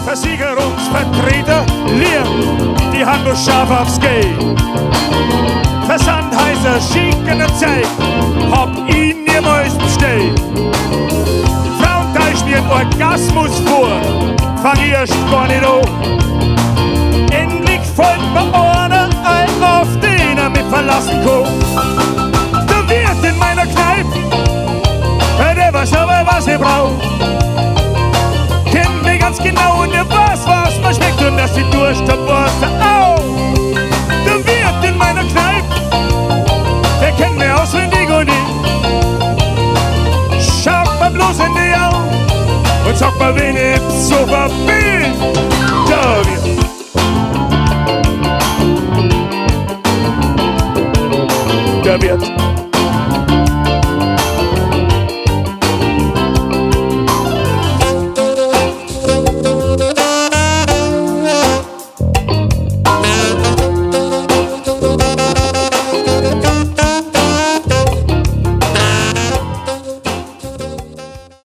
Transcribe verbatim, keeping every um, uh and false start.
Versicherungsvertreter leeren die Hand nur scharf aufs Geld. Versandhäuser schicken eine Zeit, hab ich niemals bestellt. Frauen täuschen ihren Orgasmus vor, fang ich erst gar nicht an. Endlich fällt mir einer ein, auf den er mich verlassen kann. Der Wirt in meiner Kneipe, der weiß aber, was ich brauch. Kennt mich ganz genau und er weiß, was mir schmeckt und dass die Durst hab, was er auch. Der Wirt in meiner Kneipe, der kennt mich auswendig und ich schaut mir bloß in die Augen und sagt mir, wen ich so verbild. Der Wirt. Der Wirt.